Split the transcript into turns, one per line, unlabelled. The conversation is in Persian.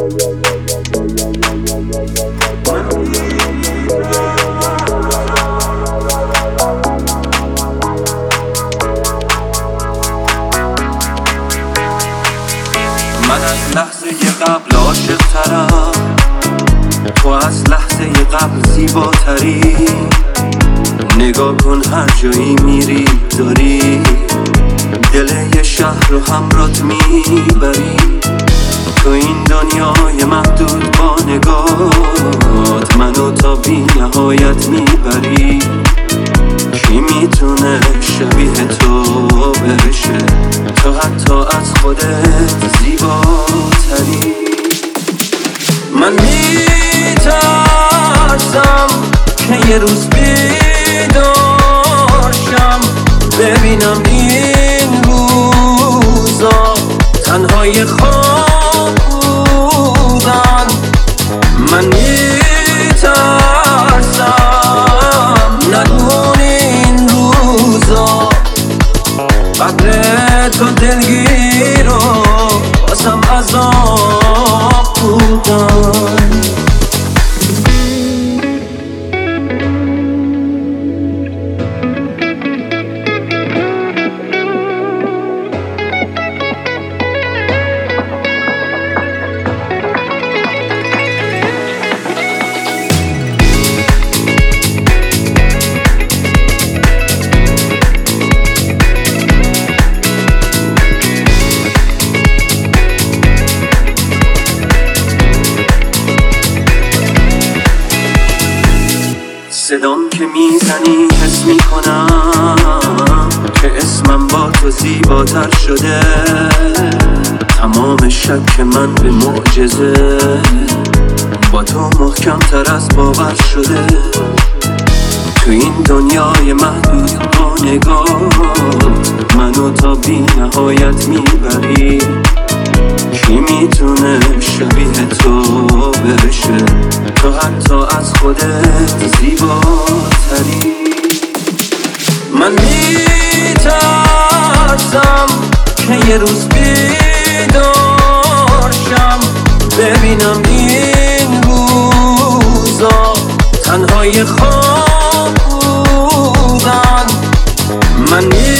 من از لحظه قبل عاشق ترم، تو از لحظه قبل زیباتری. نگاه کن هر جایی میری داری دل یه شهر رو همرات میبری. تو این دنیای محدود با نگاهت منو تا بی نهایت میبری. کی میتونه شبیه تو بشه؟ تو حتی از خودت زیباتری. من میترسم که یه روز بیدار شم ببینم این روزا تنهای خواب بودن. من میترسم ندونی این روزا قدر تو دلگیر و بازم عذاب بودن. صدام که میزنی حس میکنم که اسمم با تو زیباتر شده. تمام شک من به معجزه با تو محکم تر از باور شده. تو این دنیای محدود با نگاهت منو تا بی نهایت میبری. کی میتونه شبیه تو بشه؟ تو حتی از خودت زیباتری. من میترسم که یه روز بیدار شم ببینم این روزا تنهای خواب بودن. من